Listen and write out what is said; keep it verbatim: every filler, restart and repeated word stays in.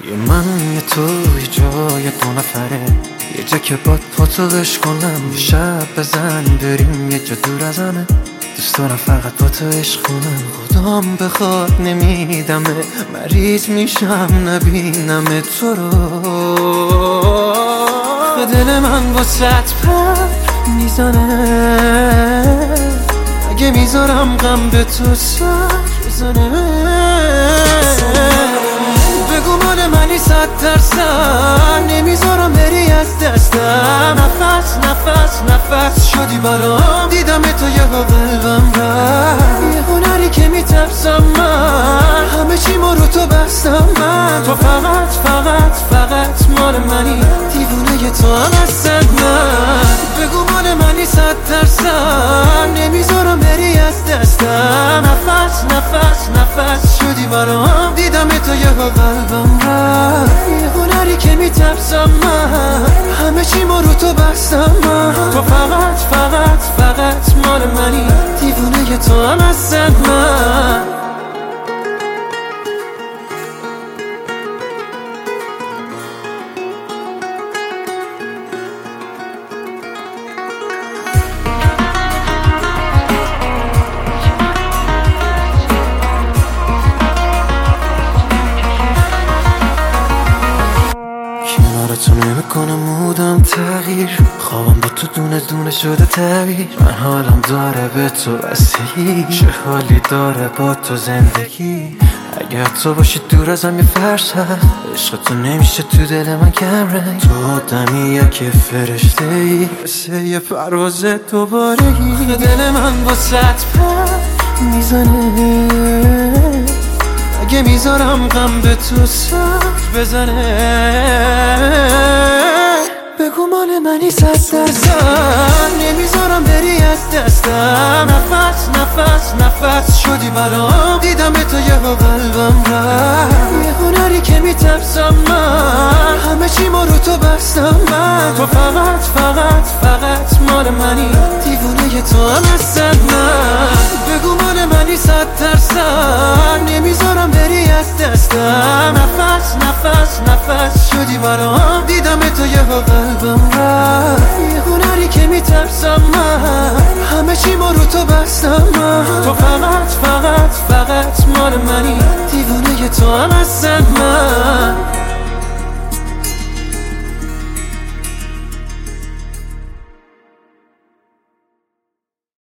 یه من یه تو یه جای دو نفره، یه جا که باد پاتو عشق کنم، یه شب بزن بریم یه جا دور از همه. دوست دارم فقط با تو عشق کنم، خدام بخواد نمیدمه، مریض میشم نبینم تو رو. دل من با ست پر میزنه، اگه میذارم غم به تو سر بزنه. بگو مال منی صد درصد، نمیذارم بری از دستم. نفس نفس نفس شدی برام، دیدم تو یه قلبم رفت. یه هنری که میترسم من، همه چی ما رو تو بستم من. تو فقط فقط فقط مال منی، دیوونه تو هم هستم من. بگو مال منی صد درصد، نمیذارم بری از دستم. نفس نفس نفس شدی برام، دیدم تو یه قلبم رفت. یه هنری که میترسم من، همه چی ما رو تو بستم من. تو فقط فقط فقط مال منی، دیوونه تو هم هستم من. تو نمیکنم مودم تغییر، خوابم با تو دونه دونه شده تعبیر. من حالم داره به تو بستگی، چه حالی داره با تو زندگی. اگر تو باشی دور ازم یه فرصت، عشق تو نمیشه تو دل من کم رنگ. تو آدمیه که فرشته ای، مثل یه پرواز دوبارگی. دل من با ست پر میزنه، اگه میذارم غم به تو سر بزنه. بگو مال منی صد درصد، نمیذارم بری از دستم. نفس نفس نفس شدی برام، دیدم تو یه قلبم رفت. یه هنری که میترسم من، همه چی ما رو تو بستم من. تو فقط فقط فقط مال منی، دیوونه تو هم هستم من. بگو مال منی صد درصد، نمیذارم بری از دستم. نفس نفس نفس شدی برام، دیدم تو یه قلبم رفت. یه هنری که میترسم من، همه چی ما رو تو بستم من. تو فقط فقط فقط مال منی، دیوونه تو هم هستم من.